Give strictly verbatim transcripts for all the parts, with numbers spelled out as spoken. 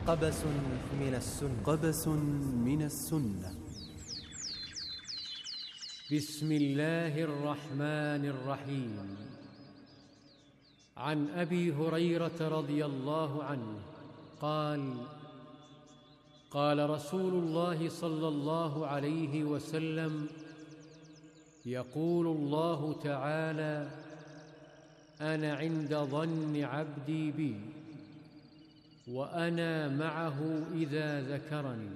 قبس من السنة قبس من السنة. بسم الله الرحمن الرحيم. عن أبي هريرة رضي الله عنه قال: قال رسول الله صلى الله عليه وسلم: يقول الله تعالى: أنا عند ظن عبدي بي، وأنا معه إذا ذكرني،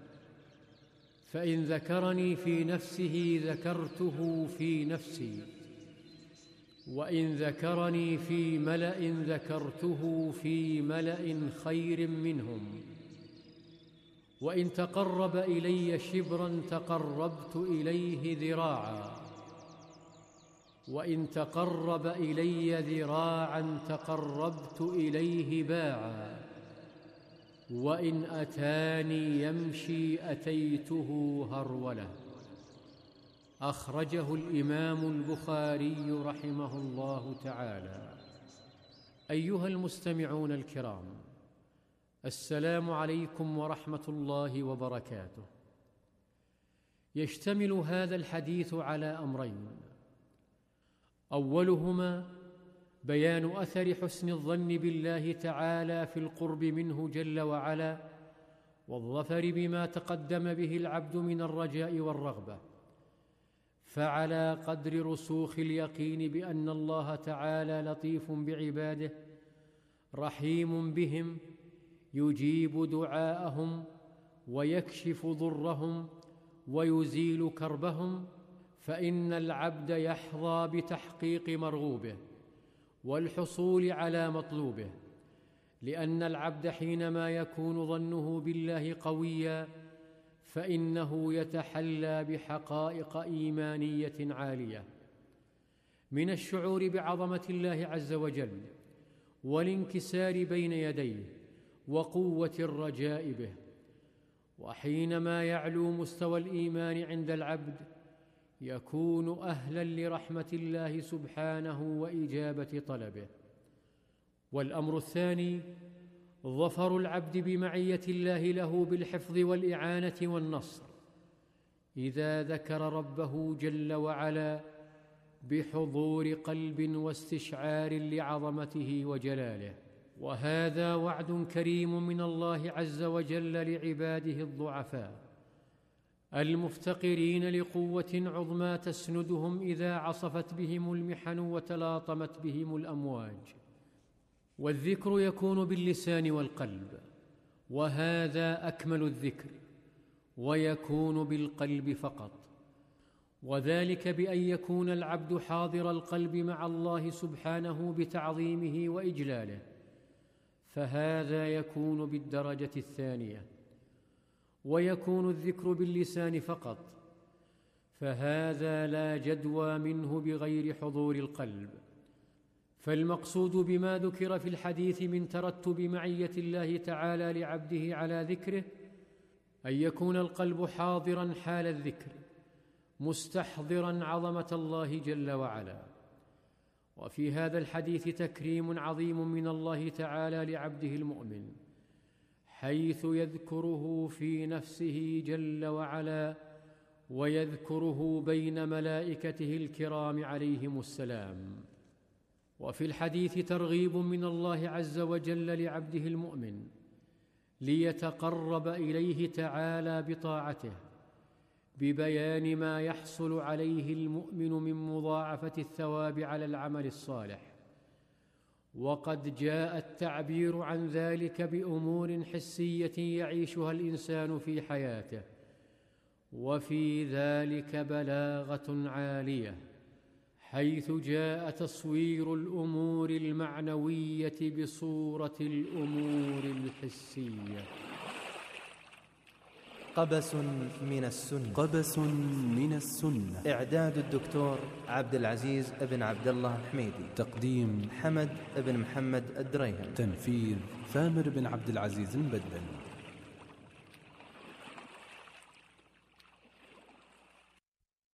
فإن ذكرني في نفسه ذكرته في نفسي، وإن ذكرني في ملأ ذكرته في ملأ خير منهم، وإن تقرب إلي شبرا تقربت إليه ذراعا، وإن تقرب إلي ذراعا تقربت إليه باعا، وإن أتاني يمشي أتيته هرولة. أخرجه الإمام البخاري رحمه الله تعالى. أيها المستمعون الكرام، السلام عليكم ورحمة الله وبركاته. يشتمل هذا الحديث على أمرين: أولهما بيان أثر حسن الظن بالله تعالى في القرب منه جل وعلا، والظفر بما تقدم به العبد من الرجاء والرغبة، فعلى قدر رسوخ اليقين بأن الله تعالى لطيف بعباده رحيم بهم، يجيب دعاءهم ويكشف ضرهم ويزيل كربهم، فإن العبد يحظى بتحقيق مرغوبه والحصول على مطلوبه، لأن العبد حينما يكون ظنه بالله قويا فإنه يتحلى بحقائق إيمانية عالية من الشعور بعظمة الله عز وجل والانكسار بين يديه وقوة الرجاء به. وحينما يعلو مستوى الإيمان عند العبد يكون أهلاً لرحمة الله سبحانه وإجابة طلبه. والأمر الثاني ظفر العبد بمعية الله له بالحفظ والإعانة والنصر، إذا ذكر ربه جل وعلا بحضور قلب واستشعار لعظمته وجلاله. وهذا وعد كريم من الله عز وجل لعباده الضعفاء المفتقرين لقوة عظمى تسندهم إذا عصفت بهم المحن وتلاطمت بهم الأمواج. والذكر يكون باللسان والقلب، وهذا أكمل الذكر، ويكون بالقلب فقط، وذلك بأن يكون العبد حاضر القلب مع الله سبحانه بتعظيمه وإجلاله، فهذا يكون بالدرجة الثانية. ويكون الذكر باللسان فقط، فهذا لا جدوى منه بغير حضور القلب. فالمقصود بما ذكر في الحديث من ترتب معية الله تعالى لعبده على ذكره أن يكون القلب حاضراً حال الذكر، مستحضراً عظمة الله جل وعلا. وفي هذا الحديث تكريم عظيم من الله تعالى لعبده المؤمن، حيث يذكره في نفسه جل وعلا، ويذكره بين ملائكته الكرام عليهم السلام. وفي الحديث ترغيب من الله عز وجل لعبده المؤمن ليتقرب إليه تعالى بطاعته، ببيان ما يحصل عليه المؤمن من مضاعفة الثواب على العمل الصالح. وقد جاء التعبير عن ذلك بأمور حسية يعيشها الإنسان في حياته، وفي ذلك بلاغة عالية، حيث جاء تصوير الأمور المعنوية بصورة الأمور الحسية. قبس من السنة. قبس من السنة. إعداد الدكتور عبد العزيز بن عبد الله الحميدي. تقديم حمد بن محمد الدريهم. تنفيذ ثامر بن عبد العزيز المبدل.